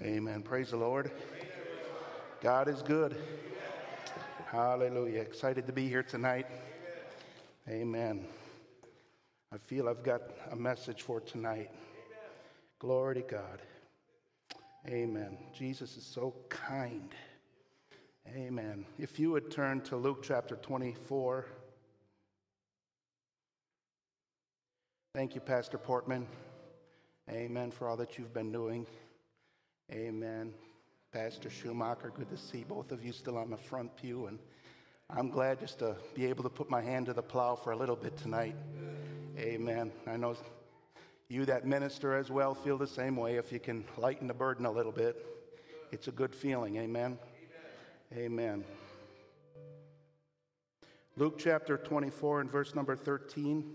Amen. Praise the Lord. God is good. Hallelujah. Excited to be here tonight. Amen. I feel I've got a message for tonight. Glory to God. Amen. Jesus is so kind. Amen. If you would turn to Luke chapter 24. Thank you, Pastor Portman. Amen, for all that you've been doing. Amen. Pastor Schumacher, good to see both of you still on the front pew. And I'm glad just to be able to put my hand to the plow for a little bit tonight. Amen. I know you that minister as well feel the same way. If you can lighten the burden a little bit, it's a good feeling. Amen. Amen. Luke chapter 24 and verse number 13.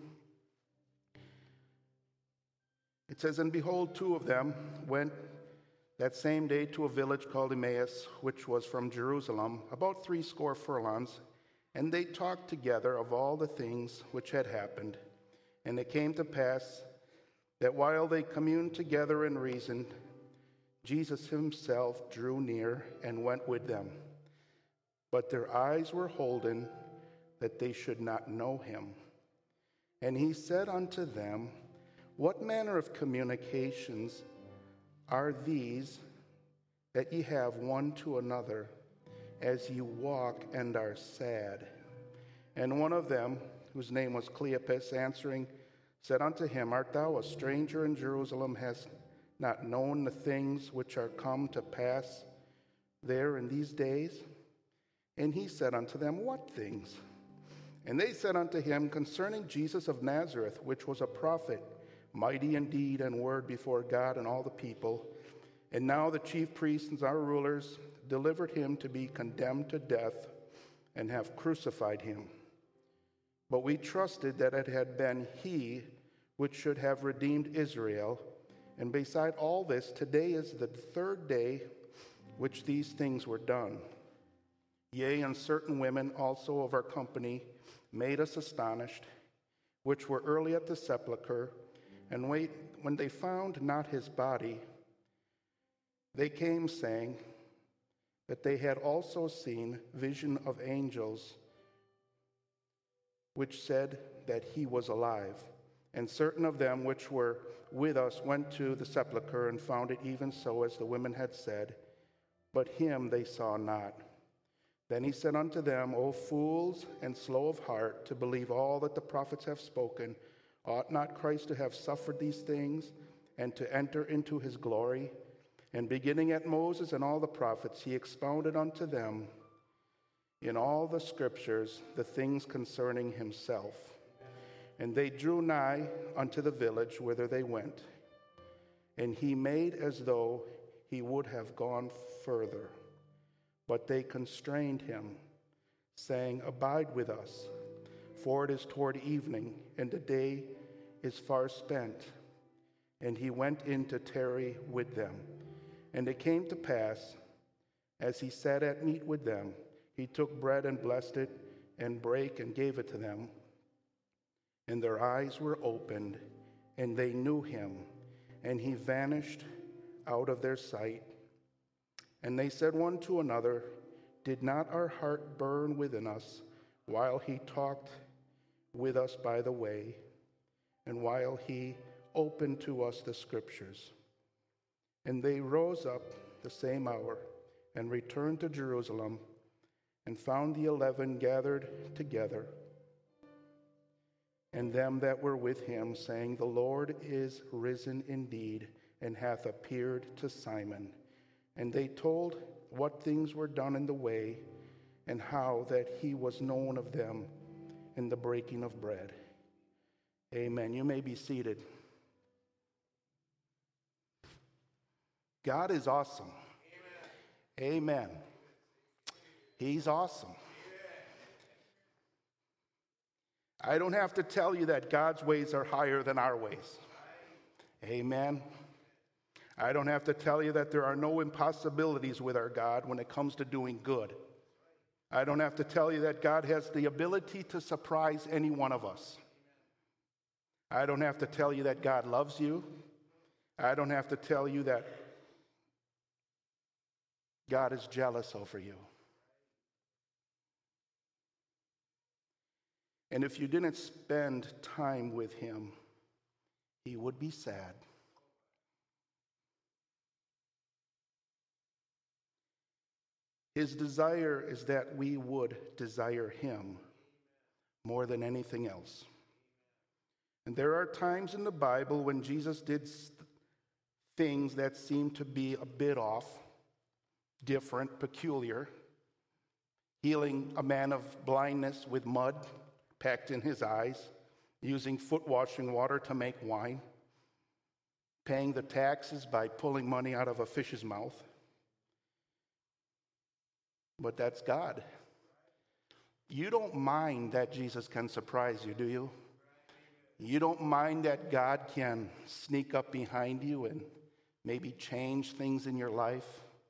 It says, "And behold, two of them went that same day to a village called Emmaus, which was from Jerusalem, about 80 furlongs, and they talked together of all the things which had happened. And it came to pass that while they communed together and reasoned, Jesus himself drew near and went with them. But their eyes were holden that they should not know him. And he said unto them, What manner of communications are these that ye have one to another, as ye walk and are sad? And one of them, whose name was Cleopas, answering, said unto him, Art thou a stranger in Jerusalem, hast not known the things which are come to pass there in these days? And he said unto them, What things? And they said unto him, Concerning Jesus of Nazareth, which was a prophet, mighty in deed and word before God and all the people. And now the chief priests and our rulers delivered him to be condemned to death, and have crucified him. But we trusted that it had been he which should have redeemed Israel. And beside all this, today is the third day which these things were done. Yea, and certain women also of our company made us astonished, which were early at the sepulchre. And when they found not his body, they came, saying that they had also seen vision of angels, which said that he was alive. And certain of them which were with us went to the sepulchre, and found it even so as the women had said, but him they saw not. Then he said unto them, O fools and slow of heart, to believe all that the prophets have spoken. Ought not Christ to have suffered these things, and to enter into his glory? And beginning at Moses and all the prophets, he expounded unto them in all the scriptures the things concerning himself. And they drew nigh unto the village whither they went. And he made as though he would have gone further. But they constrained him, saying, Abide with us, for it is toward evening, and the day is far spent. And he went in to tarry with them. And it came to pass, as he sat at meat with them, he took bread and blessed it, and brake and gave it to them. And their eyes were opened, and they knew him, and he vanished out of their sight. And they said one to another, Did not our heart burn within us while he talked with us by the way, and while he opened to us the scriptures? And they rose up the same hour, and returned to Jerusalem, and found the 11 gathered together, and them that were with him, saying, The Lord is risen indeed, and hath appeared to Simon. And they told what things were done in the way, and how that he was known of them in the breaking of bread. Amen. You may be seated. God is awesome. Amen. He's awesome. I don't have to tell you that God's ways are higher than our ways. Amen. I don't have to tell you that there are no impossibilities with our God when it comes to doing good. I don't have to tell you that God has the ability to surprise any one of us. I don't have to tell you that God loves you. I don't have to tell you that God is jealous over you. And if you didn't spend time with him, he would be sad. His desire is that we would desire him more than anything else. And there are times in the Bible when Jesus did things that seem to be a bit off, different, peculiar. Healing a man of blindness with mud packed in his eyes, using foot washing water to make wine, paying the taxes by pulling money out of a fish's mouth. But that's God. You don't mind that Jesus can surprise you, do you? You don't mind that God can sneak up behind you and maybe change things in your life?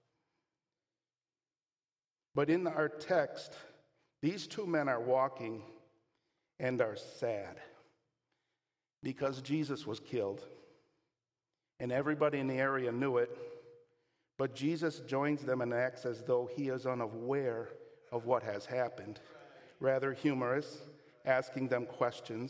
But in our text, these two men are walking and are sad because Jesus was killed. And everybody in the area knew it. But Jesus joins them and acts as though he is unaware of what has happened. Rather humorous, asking them questions.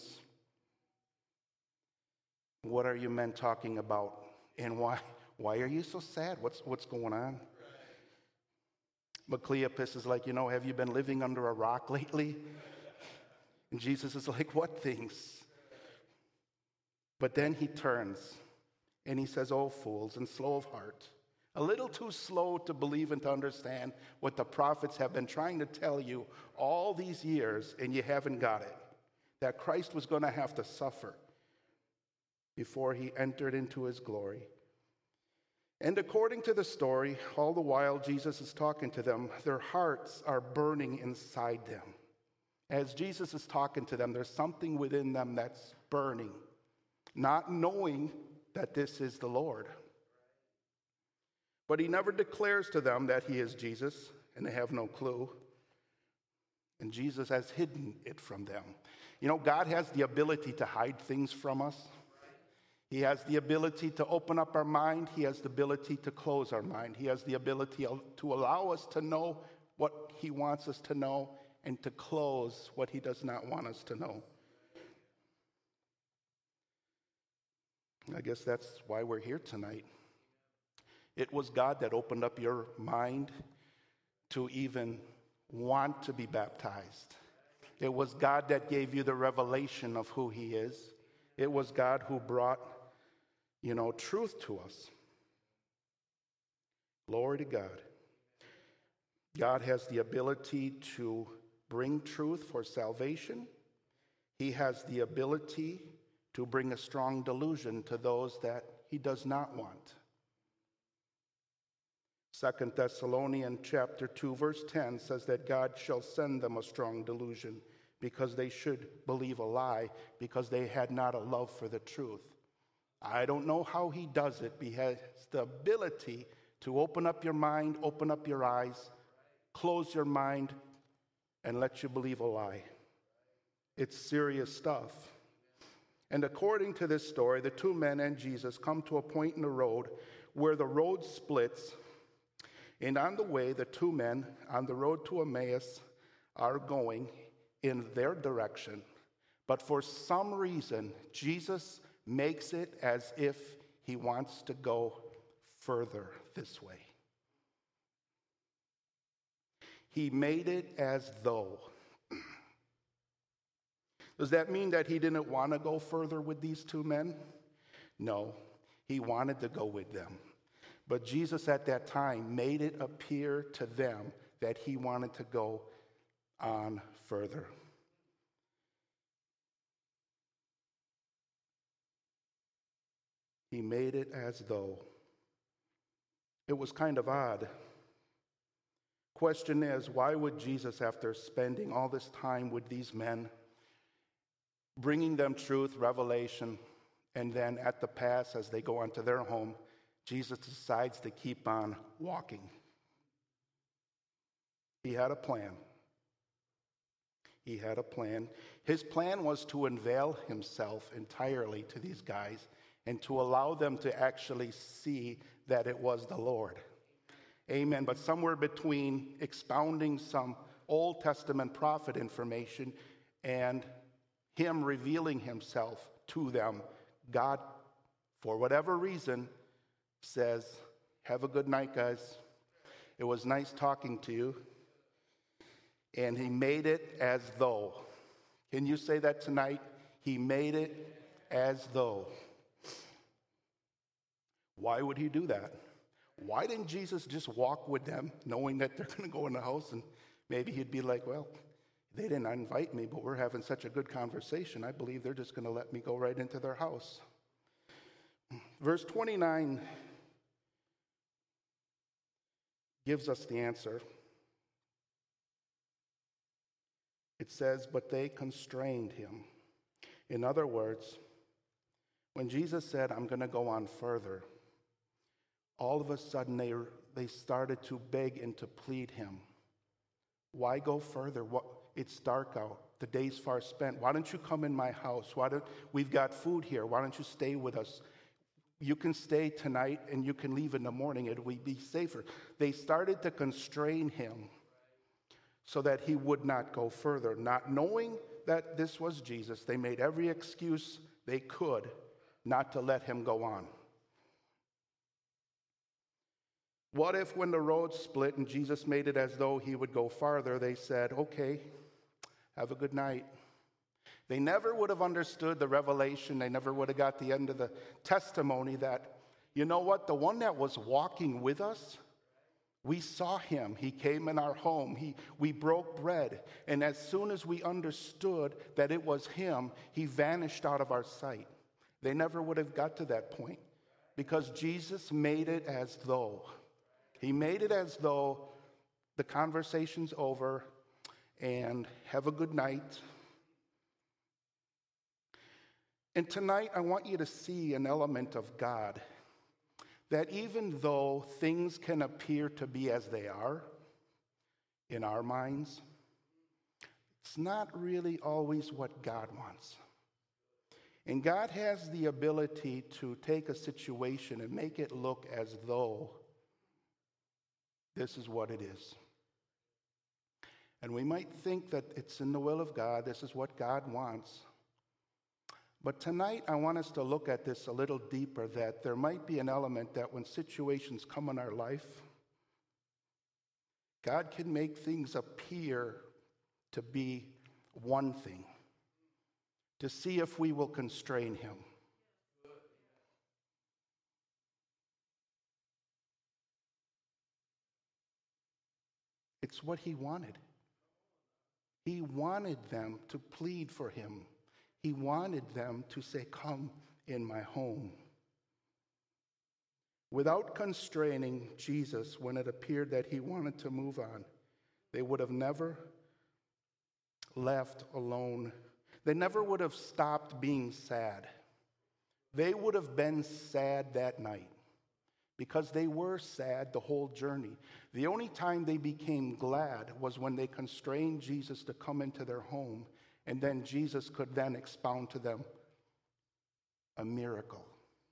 What are you men talking about? And why are you so sad? What's going on? But Cleopas is like, have you been living under a rock lately? And Jesus is like, what things? But then he turns and he says, oh, fools and slow of heart. A little too slow to believe and to understand what the prophets have been trying to tell you all these years, and you haven't got it. That Christ was going to have to suffer before he entered into his glory. And according to the story, all the while Jesus is talking to them, their hearts are burning inside them. As Jesus is talking to them, there's something within them that's burning, not knowing that this is the Lord. But he never declares to them that he is Jesus, and they have no clue. And Jesus has hidden it from them. God has the ability to hide things from us. He has the ability to open up our mind. He has the ability to close our mind. He has the ability to allow us to know what he wants us to know and to close what he does not want us to know. I guess that's why we're here tonight. It was God that opened up your mind to even want to be baptized. It was God that gave you the revelation of who he is. It was God who brought, truth to us. Glory to God. God has the ability to bring truth for salvation. He has the ability to bring a strong delusion to those that he does not want. 2 Thessalonians chapter 2, verse 10 says that God shall send them a strong delusion because they should believe a lie because they had not a love for the truth. I don't know how he does it, but he has the ability to open up your mind, open up your eyes, close your mind, and let you believe a lie. It's serious stuff. And according to this story, the two men and Jesus come to a point in the road where the road splits. And on the way, the two men on the road to Emmaus are going in their direction. But for some reason, Jesus makes it as if he wants to go further this way. He made it as though. Does that mean that he didn't want to go further with these two men? No, he wanted to go with them. But Jesus at that time made it appear to them that he wanted to go on further. He made it as though. It was kind of odd. Question is, why would Jesus, after spending all this time with these men, bringing them truth, revelation, and then at the pass as they go on to their home, Jesus decides to keep on walking? He had a plan. He had a plan. His plan was to unveil himself entirely to these guys and to allow them to actually see that it was the Lord. Amen. But somewhere between expounding some Old Testament prophet information and him revealing himself to them, God, for whatever reason, says, have a good night, guys. It was nice talking to you. And he made it as though. Can you say that tonight? He made it as though. Why would he do that? Why didn't Jesus just walk with them, knowing that they're going to go in the house, and maybe he'd be like, well, they didn't invite me, but we're having such a good conversation. I believe they're just going to let me go right into their house. Verse 29 gives us the answer. It says, but they constrained him. In other words, when Jesus said, I'm going to go on further, all of a sudden they started to beg and to plead him. Why go further? It's dark out. The day's far spent. Why don't you come in my house? We've got food here. Why don't you stay with us? You can stay tonight and you can leave in the morning. It would be safer. They started to constrain him so that he would not go further. Not knowing that this was Jesus, they made every excuse they could not to let him go on. What if when the road split and Jesus made it as though he would go farther, they said, okay, have a good night. They never would have understood the revelation. They never would have got the end of the testimony that, you know what, the one that was walking with us, we saw him. He came in our home. We broke bread. And as soon as we understood that it was him, he vanished out of our sight. They never would have got to that point because Jesus made it as though. He made it as though the conversation's over and have a good night. And tonight I want you to see an element of God that even though things can appear to be as they are in our minds, it's not really always what God wants. And God has the ability to take a situation and make it look as though this is what it is. And we might think that it's in the will of God, this is what God wants. But tonight I want us to look at this a little deeper, that there might be an element that when situations come in our life, God can make things appear to be one thing, to see if we will constrain him. It's what he wanted. He wanted them to plead for him. He wanted them to say, come in my home. Without constraining Jesus when it appeared that he wanted to move on, they would have never left alone. They never would have stopped being sad. They would have been sad that night because they were sad the whole journey. The only time they became glad was when they constrained Jesus to come into their home, and then Jesus could then expound to them a miracle.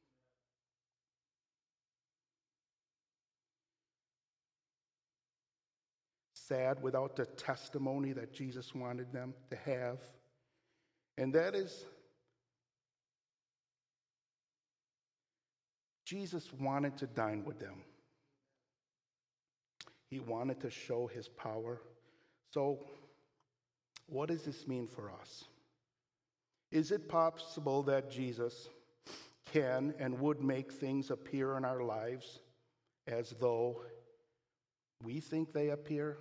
Sad without the testimony that Jesus wanted them to have. And that is, Jesus wanted to dine with them. He wanted to show his power. So, what does this mean for us? Is it possible that Jesus can and would make things appear in our lives as though we think they appear?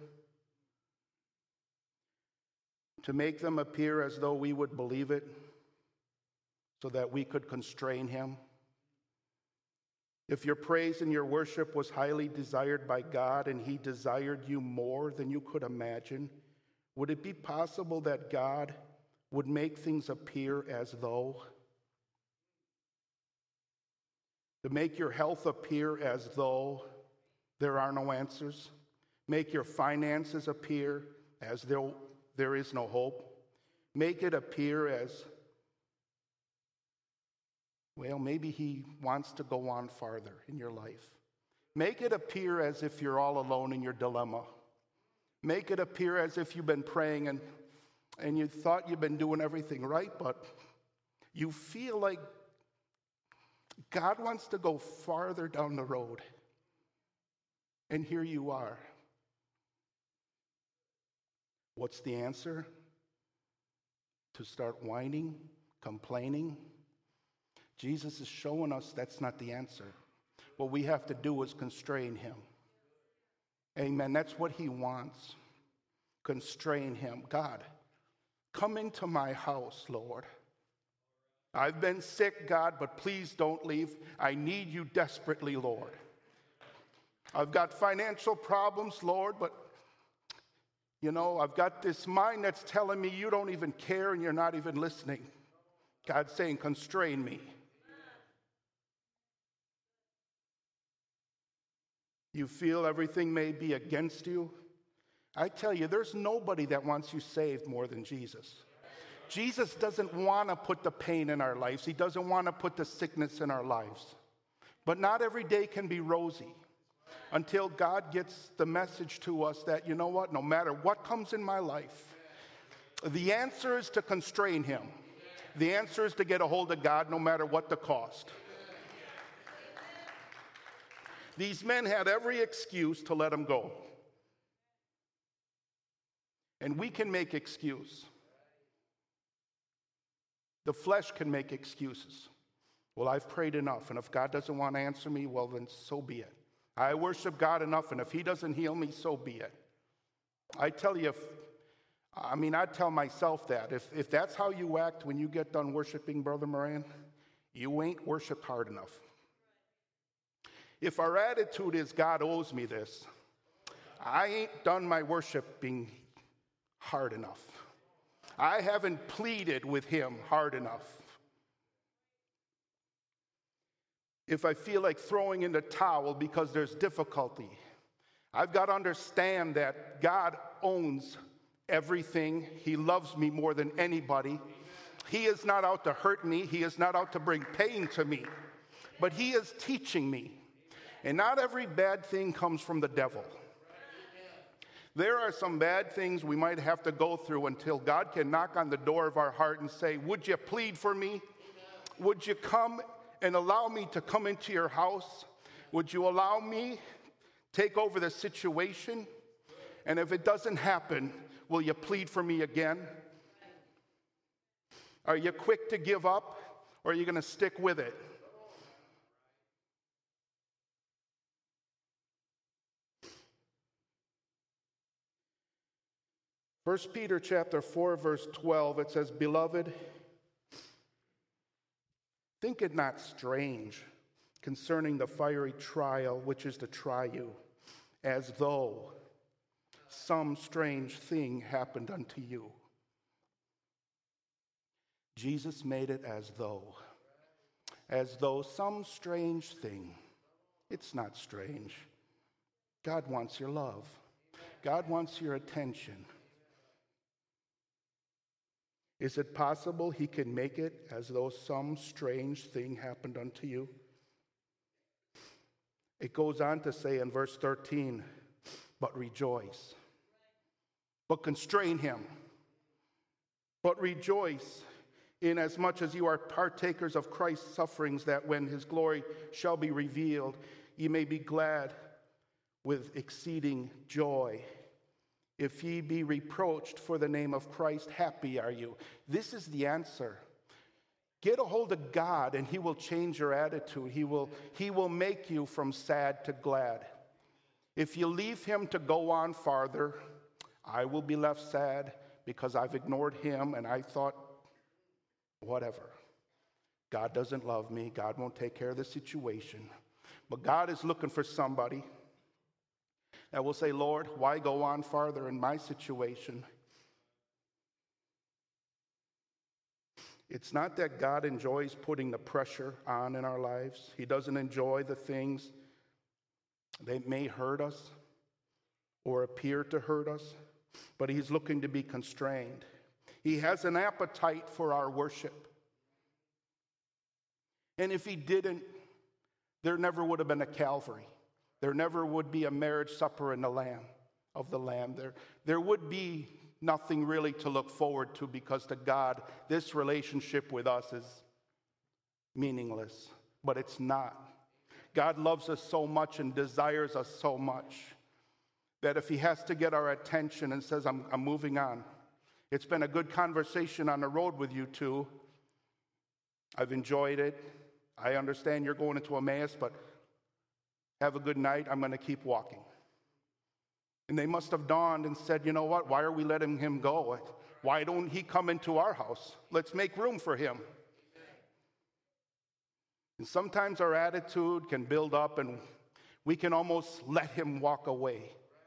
To make them appear as though we would believe it so that we could constrain him? If your praise and your worship was highly desired by God and he desired you more than you could imagine, would it be possible that God would make things appear as though? To make your health appear as though there are no answers? Make your finances appear as though there is no hope? Make it appear as, well, maybe he wants to go on farther in your life. Make it appear as if you're all alone in your dilemma. Make it appear as if you've been praying and you thought you've been doing everything right, but you feel like God wants to go farther down the road. And here you are. What's the answer? To start whining, complaining? Jesus is showing us that's not the answer. What we have to do is constrain him. Amen. That's what he wants. Constrain him. God, come into my house, Lord. I've been sick, God, but please don't leave. I need you desperately, Lord. I've got financial problems, Lord, but I've got this mind that's telling me you don't even care and you're not even listening. God's saying, constrain me. You feel everything may be against you. I tell you, there's nobody that wants you saved more than Jesus. Jesus doesn't want to put the pain in our lives. He doesn't want to put the sickness in our lives. But not every day can be rosy until God gets the message to us that, you know what, no matter what comes in my life, the answer is to constrain him. The answer is to get a hold of God no matter what the cost. These men had every excuse to let him go. And we can make excuse. The flesh can make excuses. Well, I've prayed enough, and if God doesn't want to answer me, well, then so be it. I worship God enough, and if he doesn't heal me, so be it. I tell you, I tell myself that. If that's how you act when you get done worshiping, Brother Moran, you ain't worshiped hard enough. If our attitude is, God owes me this, I ain't done my worshiping hard enough. I haven't pleaded with him hard enough. If I feel like throwing in the towel because there's difficulty, I've got to understand that God owns everything. He loves me more than anybody. He is not out to hurt me. He is not out to bring pain to me. But he is teaching me. And not every bad thing comes from the devil. There are some bad things we might have to go through until God can knock on the door of our heart and say, would you plead for me? Would you come and allow me to come into your house? Would you allow me take over the situation? And if it doesn't happen, will you plead for me again? Are you quick to give up, or are you going to stick with it? First Peter chapter 4, verse 12, it says, Beloved, think it not strange concerning the fiery trial which is to try you, as though some strange thing happened unto you. Jesus made it as though some strange thing. It's not strange. God wants your love. God wants your attention. Is it possible he can make it as though some strange thing happened unto you? It goes on to say in verse 13, but rejoice. But constrain him. But rejoice inasmuch as you are partakers of Christ's sufferings, that when his glory shall be revealed, ye may be glad with exceeding joy. If ye be reproached for the name of Christ, happy are you. This is the answer. Get a hold of God and he will change your attitude. He will make you from sad to glad. If you leave him to go on farther, I will be left sad because I've ignored him and I thought, whatever. God doesn't love me. God won't take care of the situation. But God is looking for somebody that will say, Lord, why go on farther in my situation? It's not that God enjoys putting the pressure on in our lives. He doesn't enjoy the things that may hurt us or appear to hurt us, but he's looking to be constrained. He has an appetite for our worship. And if he didn't, there never would have been a Calvary. There never would be a marriage supper in the Lamb of the Lamb. There would be nothing really to look forward to, because to God, this relationship with us is meaningless. But it's not. God loves us so much and desires us so much that if he has to get our attention and says, I'm moving on. It's been a good conversation on the road with you two. I've enjoyed it. I understand you're going into Emmaus, but have a good night. I'm going to keep walking. And they must have dawned and said, you know what? Why are we letting him go? Why don't he come into our house? Let's make room for him. And sometimes our attitude can build up and we can almost let him walk away.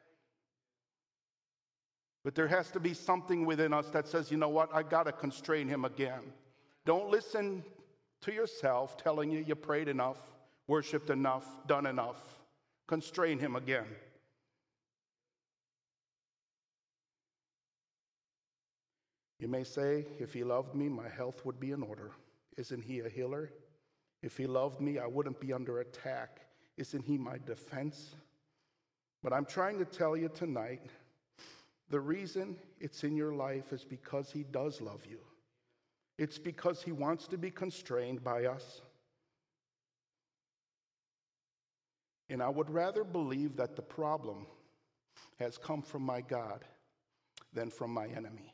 But there has to be something within us that says, you know what? I got to constrain him again. Don't listen to yourself telling you prayed enough, worshiped enough, done enough. Constrain him again. You may say, if he loved me, my health would be in order. Isn't he a healer? If he loved me, I wouldn't be under attack. Isn't he my defense? But I'm trying to tell you tonight, the reason it's in your life is because he does love you. It's because he wants to be constrained by us. And I would rather believe that the problem has come from my God than from my enemy.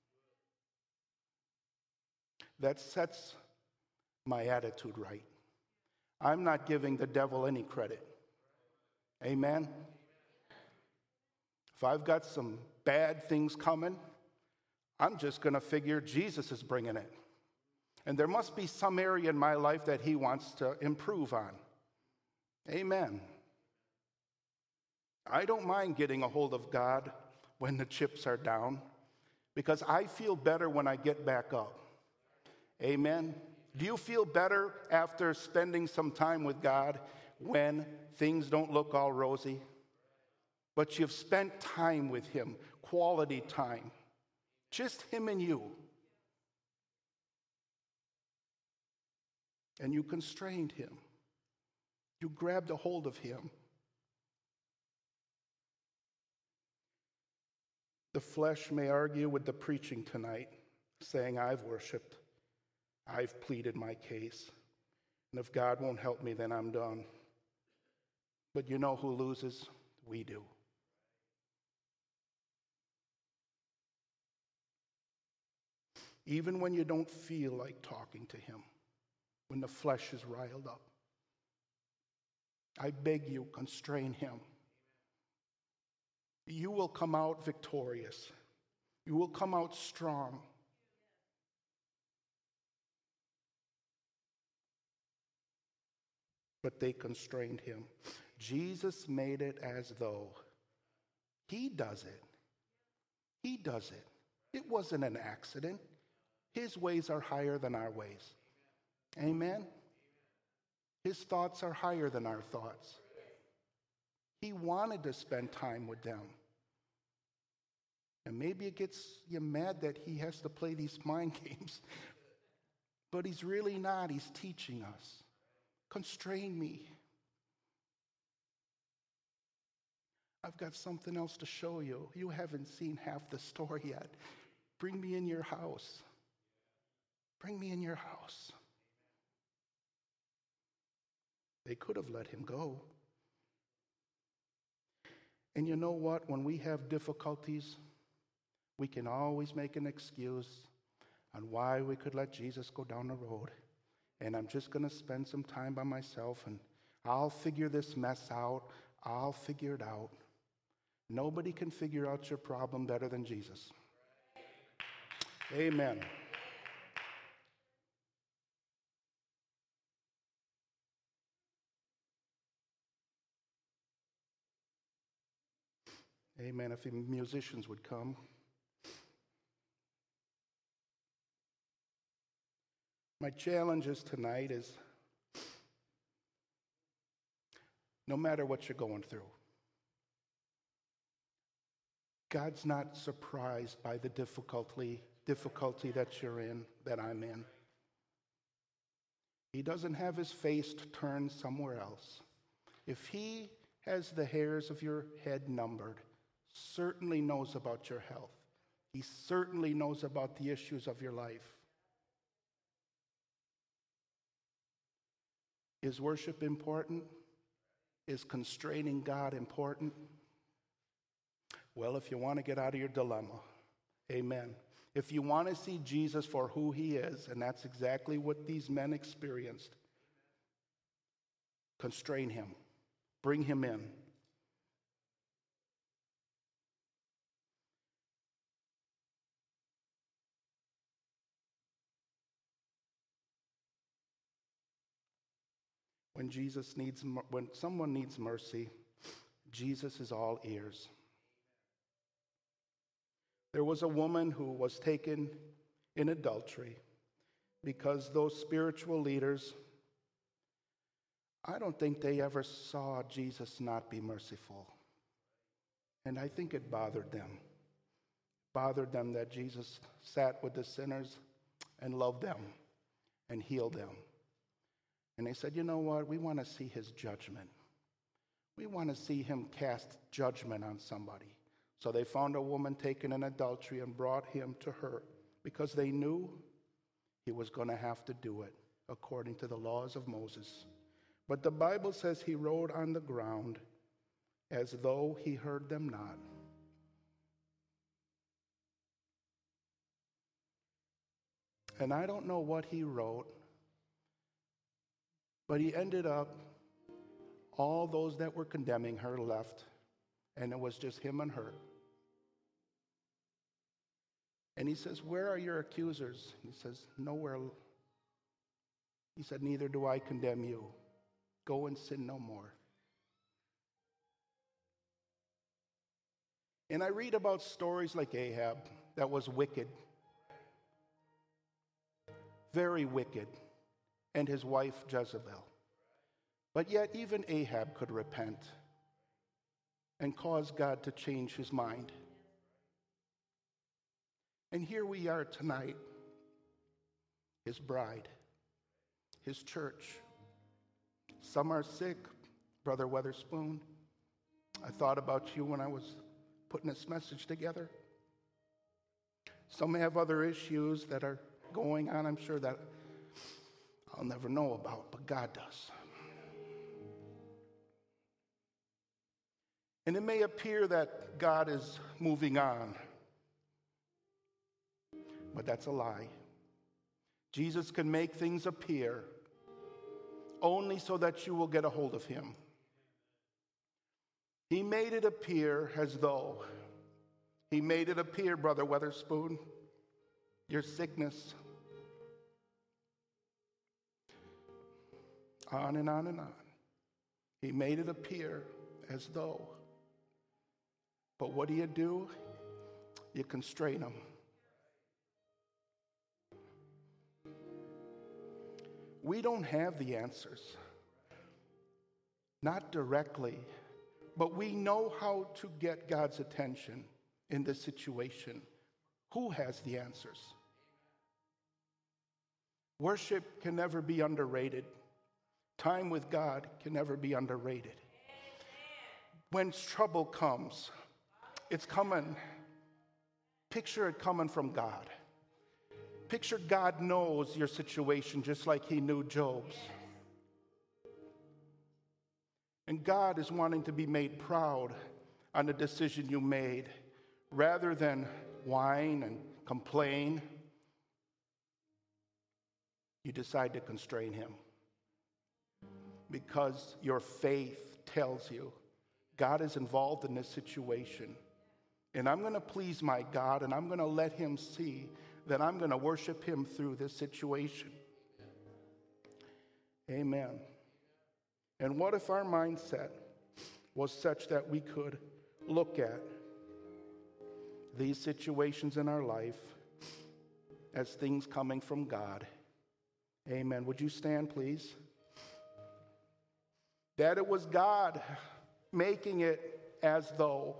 That sets my attitude right. I'm not giving the devil any credit. Amen? If I've got some bad things coming, I'm just going to figure Jesus is bringing it. And there must be some area in my life that he wants to improve on. Amen. I don't mind getting a hold of God when the chips are down, because I feel better when I get back up. Amen. Do you feel better after spending some time with God when things don't look all rosy? But you've spent time with him, quality time. Just him and you. And you constrained him. You grabbed a hold of him. The flesh may argue with the preaching tonight, saying, I've worshiped. I've pleaded my case. And if God won't help me, then I'm done. But you know who loses? We do. Even when you don't feel like talking to him, when the flesh is riled up, I beg you, constrain him. You will come out victorious. You will come out strong. But they constrained him. Jesus made it as though he does it. He does it. It wasn't an accident. His ways are higher than our ways. Amen? His thoughts are higher than our thoughts. He wanted to spend time with them. And maybe it gets you mad that he has to play these mind games. But he's really not. He's teaching us. Constrain me. I've got something else to show you. You haven't seen half the story yet. Bring me in your house. Bring me in your house. They could have let him go. And you know what? When we have difficulties, we can always make an excuse on why we could let Jesus go down the road. And I'm just going to spend some time by myself and I'll figure this mess out. I'll figure it out. Nobody can figure out your problem better than Jesus. Amen. Amen. If the musicians would come. My challenge is tonight is no matter what you're going through, God's not surprised by the difficulty that you're in, that I'm in. He doesn't have his face to turn somewhere else. If he has the hairs of your head numbered, certainly knows about your health. He certainly knows about the issues of your life. Is worship important? Is constraining God important? Well, if you want to get out of your dilemma, amen. If you want to see Jesus for who he is, and that's exactly what these men experienced, constrain him. Bring him in. When someone needs mercy, Jesus is all ears. There was a woman who was taken in adultery because those spiritual leaders, I don't think they ever saw Jesus not be merciful. And I think it bothered them. Bothered them that Jesus sat with the sinners and loved them and healed them. And they said, you know what? We want to see his judgment. We want to see him cast judgment on somebody. So they found a woman taken in adultery and brought him to her because they knew he was going to have to do it according to the laws of Moses. But the Bible says he wrote on the ground as though he heard them not. And I don't know what he wrote, but he ended up, all those that were condemning her left, and it was just him and her. And he says, where are your accusers? He says, nowhere. He said, neither do I condemn you. Go and sin no more. And I read about stories like Ahab that was wicked, very wicked, and his wife Jezebel. But yet even Ahab could repent and cause God to change his mind. And here we are tonight, his bride, his church. Some are sick, Brother Weatherspoon. I thought about you when I was putting this message together. Some have other issues that are going on, I'm sure, that I'll never know about, but God does. And it may appear that God is moving on, but that's a lie. Jesus can make things appear only so that you will get a hold of him. He made it appear as though, he made it appear, Brother Weatherspoon, your sickness, on and on and on. He made it appear as though. But what do? You constrain him. We don't have the answers. Not directly, but we know how to get God's attention in this situation. Who has the answers? Worship can never be underrated. Time with God can never be underrated. When trouble comes, it's coming. Picture it coming from God. Picture God knows your situation just like he knew Job's. And God is wanting to be made proud on the decision you made rather than whine and complain. You decide to constrain him because your faith tells you God is involved in this situation. And I'm going to please my God, and I'm going to let him see that I'm going to worship him through this situation. Amen. And what if our mindset was such that we could look at these situations in our life as things coming from God? Amen. Would you stand, please? That it was God making it as though,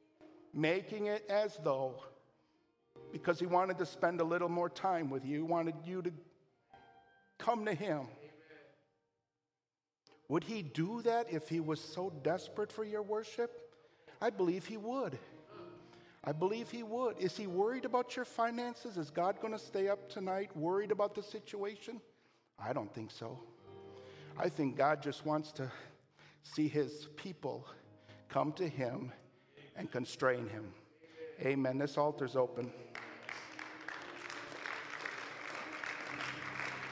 because he wanted to spend a little more time with you. He wanted you to come to him. Would he do that if he was so desperate for your worship? I believe he would. I believe he would. Is he worried about your finances? Is God going to stay up tonight worried about the situation? I don't think so. I think God just wants to see his people come to him and constrain him. Amen. This altar's open.